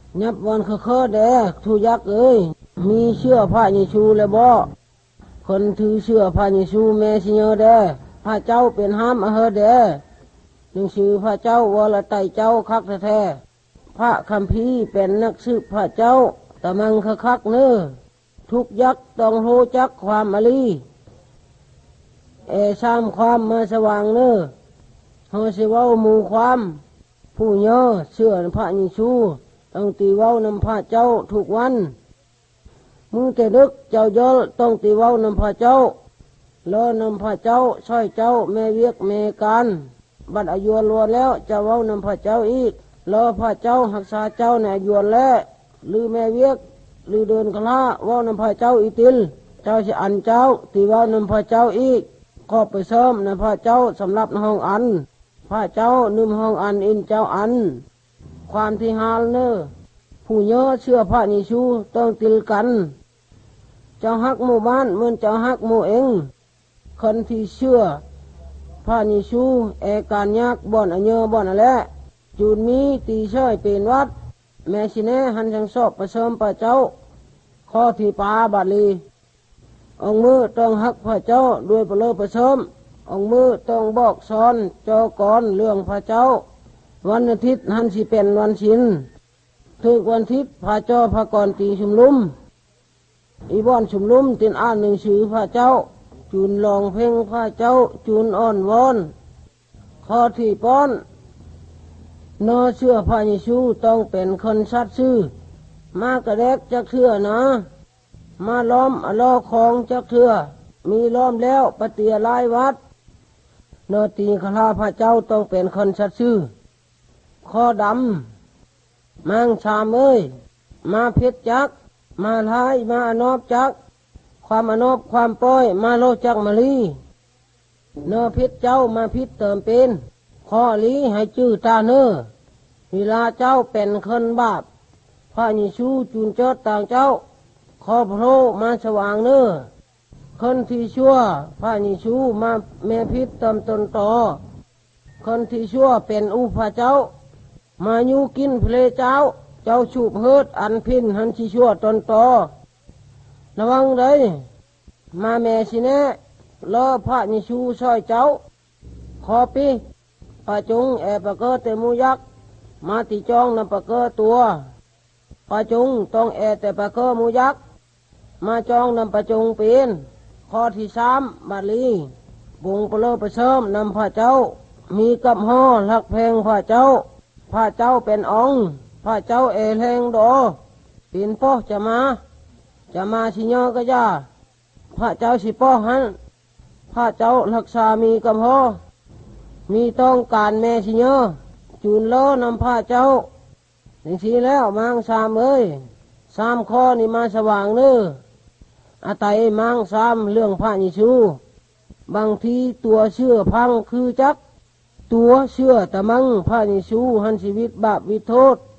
ยับวันเคอแดทุยักษ์เอ้ยมีเชื่อพระเยซูแล้วบ่คนถือเชื่อพระเยซูแม่สิเยอแดพระเจ้าเป็นห้ามอเฮแดหนังสือพระเจ้าวรไตเจ้าคักแท้พระคัมภีร์เป็นนักสืบพระเจ้าตะมังคักเนื้อทุกยักษ์ต้องโหจักความอลีซ้ำความมาสว่างเนื้อเฮาสิเว้าหมู่ความผู้เยอเชื่อพระเยซูต้องตีเว้านำพระเจ้าทุกวันมือแต่ดึกเจ้าเยอะต้องตีเว้านำพระเจ้าล้อนำพระเจ้าช่อยเจ้าแม่เวียกแม่การบัดอายุล้วนแล้วจะเว้านำพระเจ้าอีกรอพระเจ้ารักษาเจ้าในอายุแล้วหรือแม่เวียกหรือเดินกล้าเว้านำพระเจ้าอีติลเจ้าสิอันเจ้าตีเว้านำพระเจ้าอีกก็ไปเสริมในพระเจ้าสำหรับห้องอันพระเจ้านึ่มห้องอันอินเจ้าอันความที่หาลเนอผู้เยอะเชื่อพระเยซูต้องติลกันเจ้าฮักหมู่บ้านเหมือนเจ้าฮักหมู่เองคนที่เชื่อพระเยซูการยากบ่อนอันเยอะบ่อนอะไรจูนมีตีช่อยเป็นวัดแม่ชิเน่หันจังสอบประเสริมพระเจ้าข้อที่ปาบาลีองมือต้องฮักพระเจ้าด้วยประเลอประเสริมองมือต้องบอกสอนเจ้าก่อนเรื่องพระเจ้าวันอาทิตย์หันสิเป็นวันศีลถึกวันอาทิตย์พระเจ้าพระก่อนตีชุมลุมอีบ่อนชุมลุมตินอ่านหนังสือพระเจ้าจูนลองเพลงพระเจ้าจูนอ่อนวอนข้อที่ป้อนนอเชื่อพระเยซูต้องเป็นคนชัดซื่อมากระแดกจักเชื่อนะมาล้อมอลอของจักเชื่อมีล้อมแล้วปฏิยลายวัดนอตีคลาพระเจ้าต้องเป็นคนชัดซื่อข้อดำมังชามเอ้ยมาเพชรจักมาลายมาอนอบจักความอนอบความป้อยมาโลจักมาลีเนอเพชรเจ้ามาพิษเติมเป็นข้อลีให้จื้อตาเนอเวลาเจ้าเป็นคนบาปพระเยซูจูนเจิดต่างเจ้าข้อพระมาสว่างเนอคนที่ชั่วพระเยซูมาแม่พิษเติมตนต่อคนที่ชั่วเป็นอุปาเจ้ามาอยู่กินเพลเจ้าเจ้าชูบเฮิดอันพินหันที่ชั่วตนต่อระวังเลยมาแม่สิแน่รอพระเยซูช่วยเจ้าขอปีปะจุงปะเกอเตมูยักมาติจองนำปะเกอตัวปะจุงต้องแต่ปะเกอมูยักมาจองนำปะจุงเป็นข้อที่3บาลีบุงเปลือประเสริมนำพระเจ้ามีกับห่อหักเพลงพระเจ้าพระเจ้าเป็นองค์พระเจ้าแรงโดปีนป้อจะมาสิเยอะก็ย่าพระเจ้าสิป้อหันพระเจ้ารักษามีกับห่อมีต้องการแม่สิเยอะจูนโลนำพระเจ้าอย่างนี้แล้วมังสามเอ้ย3ข้อนี่มาสว่างเนื้ออาไตมัง3เรื่องพระเยซูบางทีตัวเชื่อพังคือจักตัวเชื่อแต่มังพระเยซูหันชีวิตบาปวิโทษ